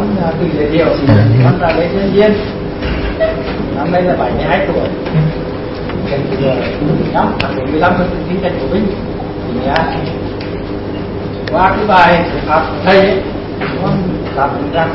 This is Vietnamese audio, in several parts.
tự giới thiệu thì con là Lê Nhân Viên, năm nay là 72 tuổi, gần giờ năm 15 năm sinh nhật của mình. Thì qua cái bài học của thầy ấy, con cảm nhận rằng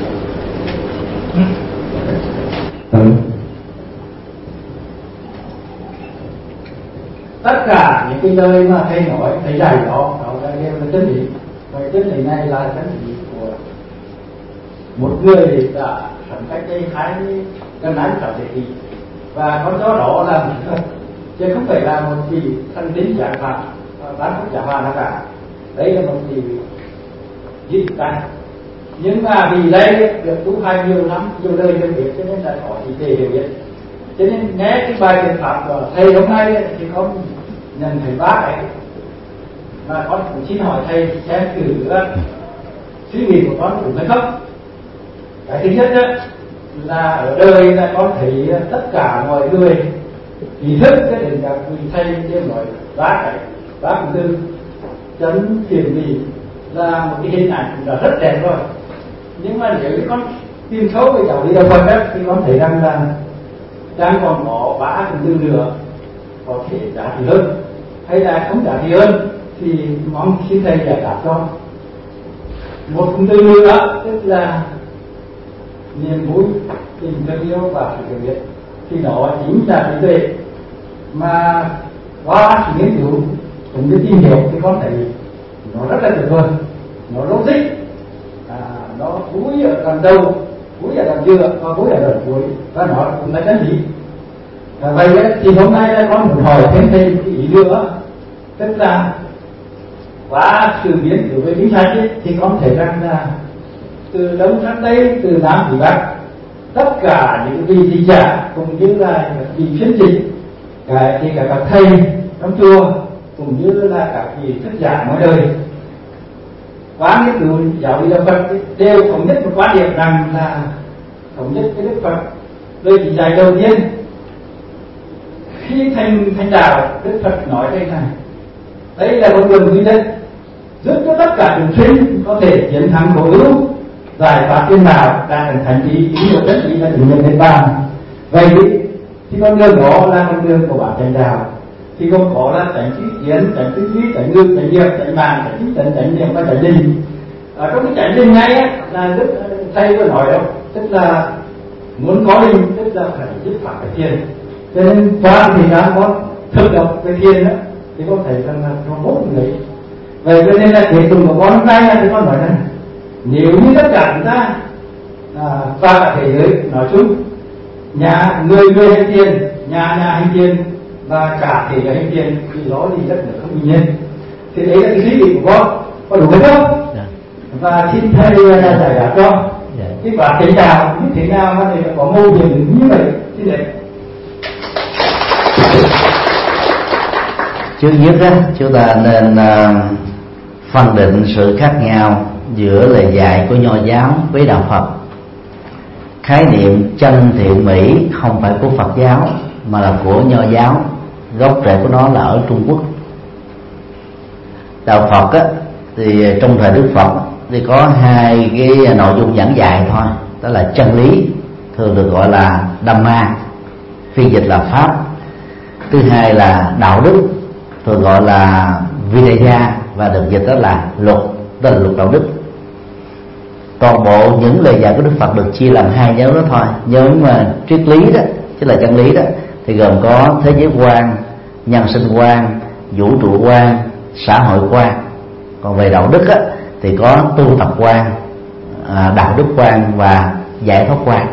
tất cả những cái lời mà thầy nói, thầy dạy đó là đều là chân lý. Và chân lý này là chân lý của một người đã sống cách đây 26 thế kỷ, và con chó đó là chứ không phải là một vị thần tính giả phạm, bán không giả hòa nào cả. Đấy là một vị dị tài, nhưng mà vì đây được tu hành nhiều năm, nhiều đời được biết, cho nên là có chỉ để hiểu biết. Cho nên nghe cái bài thiền pháp của thầy hôm nay thì con nhận thấy bác ấy, mà con cũng xin hỏi thầy xem thử suy nghĩ của con đúng hay không. Cái thứ nhất là ở đời là con thấy tất cả mọi người ý thức cái đến các vị thầy đều nói bác cũng từ chấn thiền vị là một cái hình ảnh cũng đã rất đẹp rồi. Nhưng mà nếu con tìm sâu về giáo lý đạo Phật đó, thì con thấy rằng là đang còn có 3 phần tư nữa có thể giá trị hơn hay là không giá trị hơn, thì mong xin thầy giải đáp cho. 1/4 nữa tức là niềm vui, tình thương yêu và sự hiểu biết, thì đó chính là trí tuệ mà qua sự nghiên cứu cũng như tìm hiểu thì con thấy nó rất là tuyệt vời, nó logic, nó cuối ở đoạn đầu, cuối ở đoạn giữa và cuối ở đoạn cuối, và nó cũng là chân lý. Vậy thì hôm nay con muốn hỏi thêm thầy ý nữa, tức là qua sự biến của với kinh sách thì con thấy rằng là từ đông sang tây, từ nam đến bắc, tất cả những vị dịch giả cũng như là vị phiên dịch, thì cả các thầy trong chùa cũng như là các vị thuyết giảng ngoài đời qua nghiên cứu giáo lý đạo Phật đều thống nhất một quan điểm rằng là thống nhất cái Đức Phật lời chỉ dạy đầu tiên khi thành đạo. Đức Phật nói đây này, đây là con đường duy nhất giúp cho tất cả chúng sinh có thể chiến thắng khổ ưu, giải thoát phiền não, đạt đến thành trí, ý được đất ý là chủ nhân niết bàn. Vậy thì con đường đó là con đường của bản thành đạo, thì không có là tránh trí kiến, tránh tư duy, tránh ngữ, tránh nghiệp, tránh mạng, tránh trí tấn, tránh niệm và tránh định. Trong cái tránh định này là Đức thầy vừa nói đâu, tức là muốn có định tức là phải dứt khoát cái thiền. Cho nên qua thì đã có thực đọc cái thiền đó, thì con thấy rằng là nó tốt người. Vậy cho nên là kết luận của con hôm nay là thì con nói rằng nếu như tất cả chúng ta và cả thế giới nói chung, người hành thiền, nhà hành thiền và cả thế giới hành thiền, thì đó thì rất là không bình nhiên. Thì đấy là cái suy nghĩ của con có đúng hay không? Và xin thầy giải đáp cho cái quả thế nào như thế nào mà để có mô hình như vậy. Xin đấy. Trước nhất á, chúng ta nên phân định sự khác nhau giữa lời dạy của Nho giáo với đạo Phật. Khái niệm chân thiện mỹ không phải của Phật giáo mà là của Nho giáo, gốc rễ của nó là ở Trung Quốc. Đạo Phật á, thì trong thời Đức Phật thì có 2 cái nội dung giảng dạy thôi, đó là chân lý, thường được gọi là Dhamma, phiên dịch là pháp. Thứ hai là đạo đức, thường gọi là Vinaya, và được dịch đó là luật, đó là luật đạo đức. Toàn bộ những lời dạy của Đức Phật được chia làm 2 nhóm đó thôi. Nhóm triết lý đó, tức là chân lý đó, thì gồm có thế giới quan, nhân sinh quan, vũ trụ quan, xã hội quan. Còn về đạo đức á, thì có tu tập quan, đạo đức quan và giải thoát quan.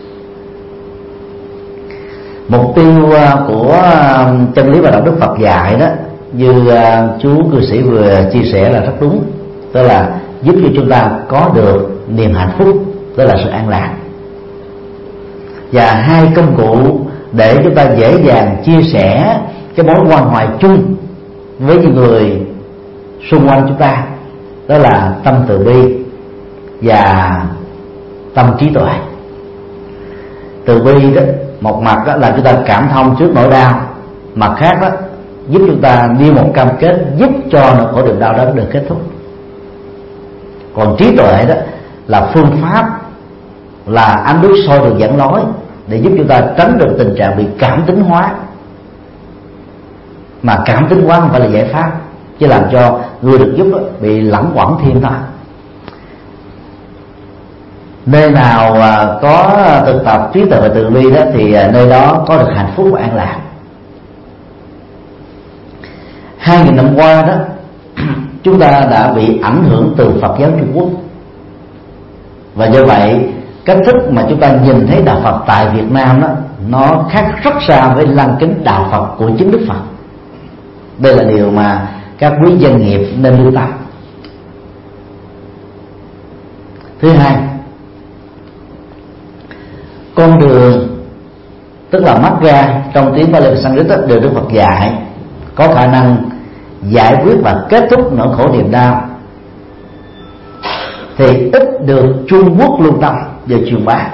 Mục tiêu của chân lý và đạo đức Phật dạy đó, như chú cư sĩ vừa chia sẻ là rất đúng, tức là giúp cho chúng ta có được niềm hạnh phúc, đó là sự an lạc. Và 2 công cụ để chúng ta dễ dàng chia sẻ cái mối quan hoại chung với những người xung quanh chúng ta, đó là tâm từ bi và tâm trí tuệ. Từ bi đó, một mặt đó là chúng ta cảm thông trước nỗi đau, mặt khác đó giúp chúng ta đi một cam kết giúp cho nỗi khổ niềm đau đó được kết thúc. Còn trí tuệ đó là phương pháp, là ánh đuốc soi đường dẫn lối để giúp chúng ta tránh được tình trạng bị cảm tính hóa. Mà cảm tính hóa không phải là giải pháp, chứ làm cho người được giúp bị lẳng quẩn thêm thôi. Nơi nào có thực tập trí tuệ và từ bi đó thì nơi đó có được hạnh phúc và an lạc. 2000 năm qua đó chúng ta đã bị ảnh hưởng từ Phật giáo Trung Quốc, và do vậy cách thức mà chúng ta nhìn thấy đạo Phật tại Việt Nam đó nó khác rất xa với lăng kính đạo Phật của chính Đức Phật. Đây là điều mà các quý doanh nghiệp nên lưu tâm. Thứ hai, con đường, tức là Magga trong tiếng Pali và Sanskrit được Đức Phật dạy, có khả năng giải quyết và kết thúc nỗi khổ niềm đau, thì ít được Trung Quốc lưu tâm về truyền bá.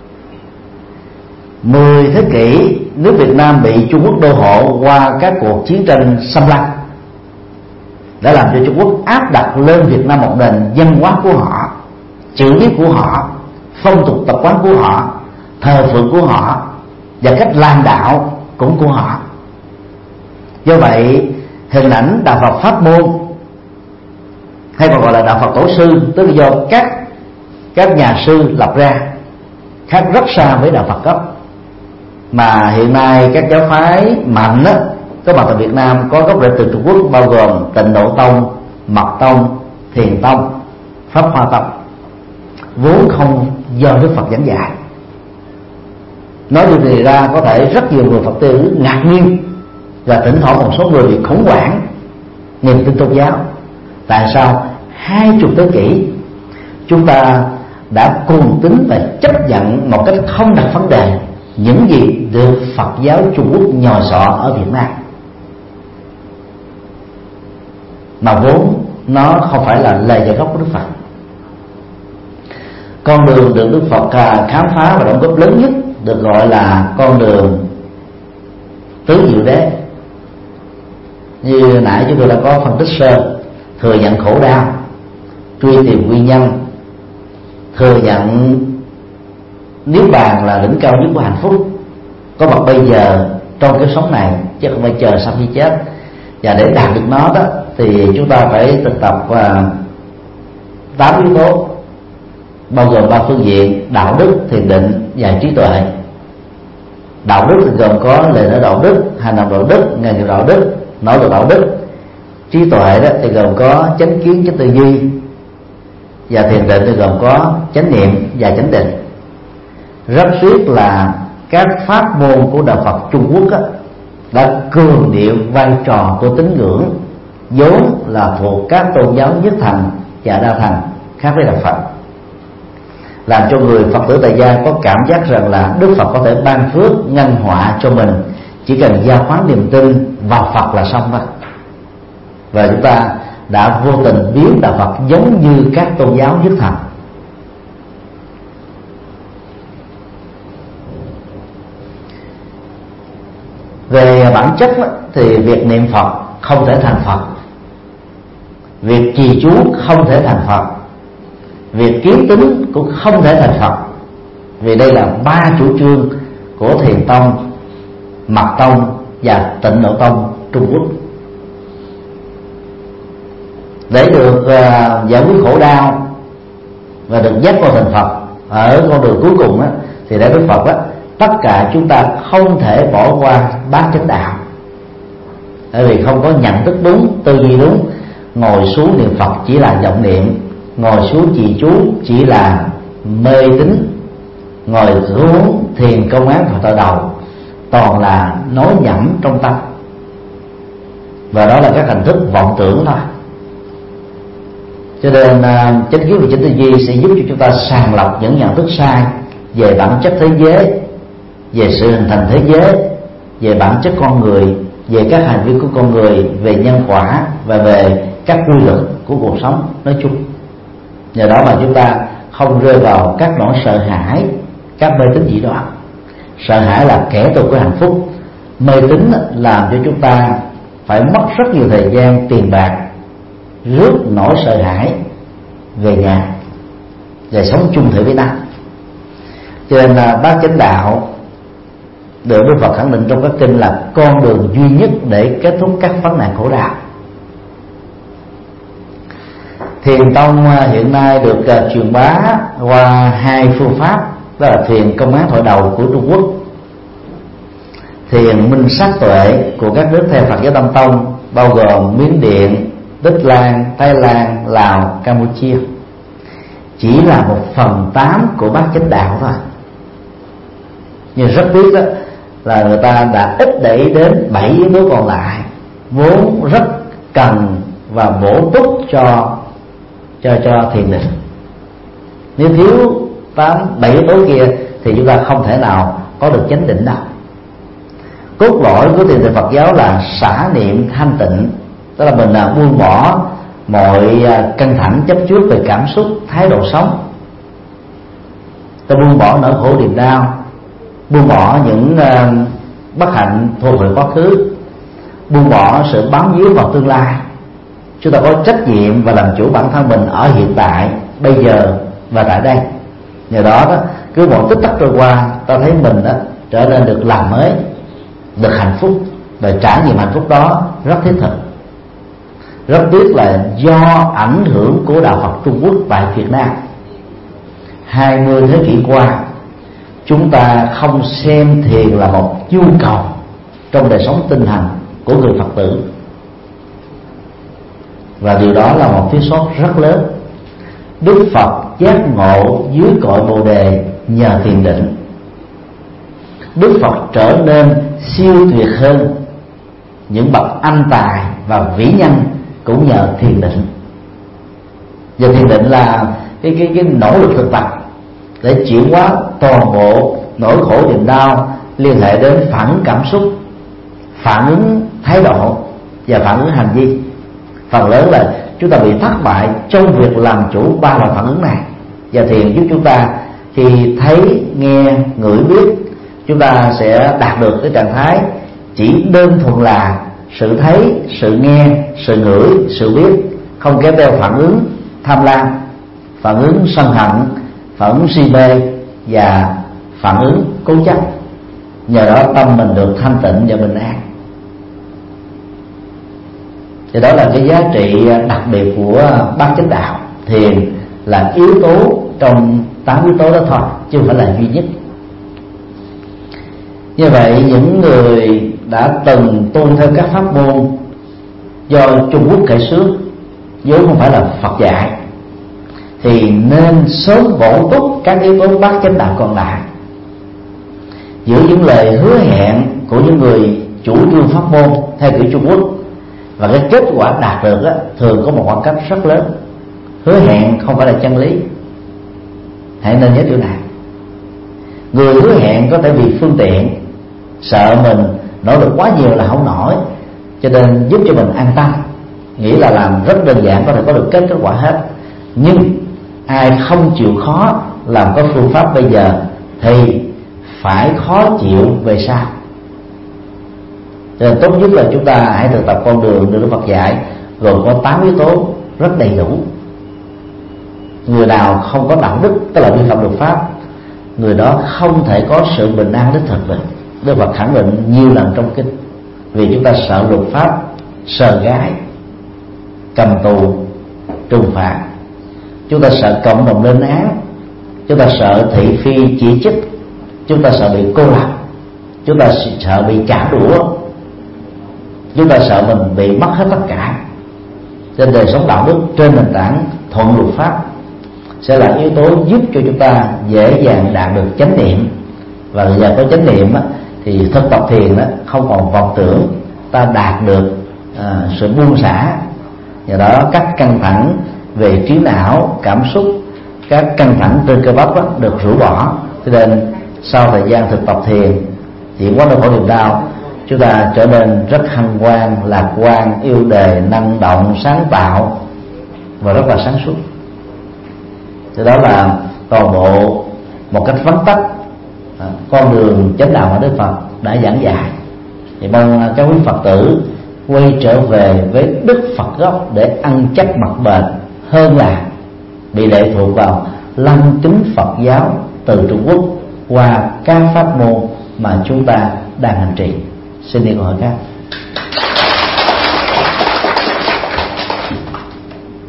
10 thế kỷ, nước Việt Nam bị Trung Quốc đô hộ qua các cuộc chiến tranh xâm lăng, đã làm cho Trung Quốc áp đặt lên Việt Nam một nền văn hóa của họ, chữ viết của họ, phong tục tập quán của họ, thờ phượng của họ và cách làm đạo cũng của họ. Do vậy hình ảnh đạo Phật pháp môn, hay còn gọi là đạo Phật tổ sư, tức là do các nhà sư lập ra, khác rất xa với đạo Phật gốc. Mà hiện nay các giáo phái mạnh đó, có mặt tại Việt Nam có gốc rễ từ Trung Quốc, bao gồm Tịnh Độ Tông, Mật Tông, Thiền Tông, Pháp Hoa Tông, vốn không do Đức Phật giảng dạy. Nói điều này ra có thể rất nhiều người Phật tử ngạc nhiên, và thỉnh thoảng một số người bị khủng hoảng niềm tin tôn giáo. Tại sao 20 thế kỷ chúng ta đã cuồng tín và chấp nhận một cách không đặt vấn đề những gì được Phật giáo Trung Quốc nhồi sọ ở Việt Nam, mà vốn nó không phải là lời dạy gốc của Đức Phật. Con đường được Đức Phật khám phá và đóng góp lớn nhất được gọi là con đường tứ diệu đế. Như nãy chúng tôi đã có phân tích sơ, thừa nhận khổ đau, truy tìm nguyên nhân, thừa nhận niết bàn là đỉnh cao nhất của hạnh phúc, có mặt bây giờ trong cái sống này chứ không phải chờ sau khi chết. Và để đạt được nó đó thì chúng ta phải thực tập 8 yếu tố, bao gồm 3 phương diện: đạo đức, thiền định và trí tuệ. Đạo đức thì gồm có lời nói đạo đức, hành động đạo đức, nghề nghiệp đạo đức, nỗ lực đạo đức. Trí tuệ đó thì gồm có chánh kiến, chánh tư duy, và thiền định thì gồm có chánh niệm và chánh định. Rất tiếc là các pháp môn của đạo Phật Trung Quốc đó, đã cường điệu vai trò của tín ngưỡng, vốn là thuộc các tôn giáo nhất thành và đa thành, khác với đạo Phật, làm cho người Phật tử tại gia có cảm giác rằng là Đức Phật có thể ban phước ngăn họa cho mình, chỉ cần giao khoán niềm tin vào Phật là xong thôi. Và chúng ta đã vô tình biến đạo Phật giống như các tôn giáo nhất thành. Về bản chất thì việc niệm Phật không thể thành Phật, việc trì chú không thể thành Phật, việc kiến tính cũng không thể thành Phật, vì đây là 3 chủ trương của Thiền Tông, Mật Tông và Tịnh Độ Tông Trung Quốc. Để được giải quyết khổ đau và được dắt vào thành Phật ở con đường cuối cùng đó, thì để Đức Phật đó, tất cả chúng ta không thể bỏ qua bát chánh đạo, bởi vì không có nhận thức đúng, tư duy đúng. Ngồi xuống niệm Phật chỉ là vọng niệm, ngồi xuống trì chú chỉ là mê tín, ngồi xuống thiền công án Phật tại đầu toàn là nói nhẩm trong tâm, và đó là các hình thức vọng tưởng thôi. Cho nên chánh kiến và chánh tư duy sẽ giúp cho chúng ta sàng lọc những nhận thức sai về bản chất thế giới, về sự hình thành thế giới, về bản chất con người, về các hành vi của con người, về nhân quả và về các quy luật của cuộc sống nói chung. Nhờ đó mà chúng ta không rơi vào các nỗi sợ hãi, các mê tín dị đoan. Sợ hãi là kẻ thù của hạnh phúc, mê tín làm cho chúng ta phải mất rất nhiều thời gian, tiền bạc rước nỗi sợ hãi về nhà. và sống chung thủy với nhau. Cho nên bát chánh đạo được Đức Phật khẳng định trong các kinh là con đường duy nhất để kết thúc các vấn nạn khổ đau. Thiền tông hiện nay được truyền bá qua hai phương pháp, đó là thiền công án thoại đầu của Trung Quốc, thiền minh sát tuệ của các nước theo Phật giáo Nam tông bao gồm Miến Điện, Tích Lan, Thái Lan, Lào, Campuchia, chỉ là 1/8 của bát chánh đạo thôi. Nhưng rất tiếc đó là người ta đã ít để ý đến 7 yếu tố còn lại vốn rất cần và bổ túc cho thiền định. Nếu thiếu 7 yếu tố kia thì chúng ta không thể nào có được chánh định đâu. Cốt lõi của thiền định Phật giáo là xả niệm thanh tịnh, tức là mình buông bỏ mọi căng thẳng chấp trước về cảm xúc, thái độ sống. Ta buông bỏ nỗi khổ niềm đau, buông bỏ những bất hạnh thuộc về quá khứ, buông bỏ sự bám víu vào tương lai. Chúng ta có trách nhiệm và làm chủ bản thân mình ở hiện tại, bây giờ và tại đây. Nhờ đó, cứ một tích tắc trôi qua, ta thấy mình trở nên được làm mới, được hạnh phúc, và trải nghiệm hạnh phúc đó rất thiết thực. Rất tiếc là do ảnh hưởng của đạo Phật Trung Quốc tại Việt Nam 20 thế kỷ qua, chúng ta không xem thiền là một nhu cầu trong đời sống tinh thần của người Phật tử, và điều đó là một thiếu sót rất lớn. Đức Phật giác ngộ dưới cội Bồ Đề nhờ thiền định. Đức Phật trở nên siêu tuyệt hơn những bậc anh tài và vĩ nhân cũng nhờ thiền định. Và thiền định là cái nỗ lực thực tập để chuyển hóa toàn bộ nỗi khổ niềm đau liên hệ đến phản ứng cảm xúc, phản ứng thái độ và phản ứng hành vi. Phần lớn là chúng ta bị thất bại trong việc làm chủ 3 loại phản ứng này, và thiền giúp chúng ta khi thấy, nghe, ngửi, biết, chúng ta sẽ đạt được cái trạng thái chỉ đơn thuần là sự thấy, sự nghe, sự ngửi, sự biết, không kéo theo phản ứng tham lam, phản ứng sân hận, phản ứng si mê và phản ứng cố chấp. Nhờ đó tâm mình được thanh tịnh và bình an. Thì đó là cái giá trị đặc biệt của bát chánh đạo. Thiền là yếu tố trong 8 yếu tố đó thôi, chứ không phải là duy nhất. Như vậy những người đã từng tuân theo các pháp môn do Trung Quốc khởi xướng, vốn không phải là Phật dạy, thì nên sớm bổ túc các yếu tố bát chánh đạo còn lại. Giữa những lời hứa hẹn của những người chủ trương pháp môn theo kiểu Trung Quốc và cái kết quả đạt được thường có một khoảng cách rất lớn. Hứa hẹn không phải là chân lý, hãy nên nhớ điều này. Người hứa hẹn có thể vì phương tiện, sợ mình nỗ lực quá nhiều là không nổi, cho nên giúp cho mình an tâm, nghĩ là làm rất đơn giản có thể có được kết quả hết. Nhưng ai không chịu khó làm có phương pháp bây giờ thì phải khó chịu về sau. Cho nên tốt nhất là chúng ta hãy thực tập con đường được Đức Phật dạy, gồm có 8 yếu tố rất đầy đủ. Người nào không có đạo đức, tức là vi phạm luật pháp, người đó không thể có sự bình an đích thực được. Đức Phật khẳng định nhiều lần trong kinh. Vì chúng ta sợ luật pháp, sợ gái, cầm tù, trừng phạt, chúng ta sợ cộng đồng lên án, chúng ta sợ thị phi chỉ trích, chúng ta sợ bị cô lập, chúng ta sợ bị trả đũa, chúng ta sợ mình bị mất hết tất cả. Trên đời sống đạo đức trên nền tảng thuận luật pháp sẽ là yếu tố giúp cho chúng ta dễ dàng đạt được chánh niệm. Và nhờ có chánh niệm thì thực tập thiền không còn vọng tưởng, ta đạt được sự buông xả. Nhờ đó các căng thẳng về trí não, cảm xúc, các căng thẳng trên cơ bắp được rũ bỏ. Cho nên sau thời gian thực tập thiền, chuyển hóa nỗi khổ niềm đau, chúng ta trở nên rất hân hoan, lạc quan, yêu đời, năng động, sáng tạo và rất là sáng suốt. Thì đó là toàn bộ một cách vắn tắt con đường chánh đạo mà Đức Phật đã giảng dạy. Thì mong các quý Phật tử quay trở về với Đức Phật gốc để ăn chắc mặc bền, hơn là bị lệ thuộc vào lăng kính Phật giáo từ Trung Quốc qua các pháp môn mà chúng ta đang hành trì. Xin đi câu hỏi khác.